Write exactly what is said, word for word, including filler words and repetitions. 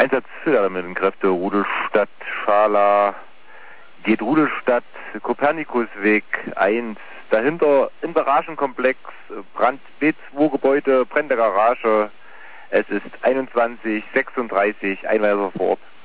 Einsatz Filtermittelkräfte, Rudelstadt, Schala, geht Rudelstadt, Kopernikusweg eins, dahinter im Garagenkomplex, Brand B zwei Gebäude, brennende Garage, es ist einundzwanzig sechsunddreißig, Einweiser vor Ort.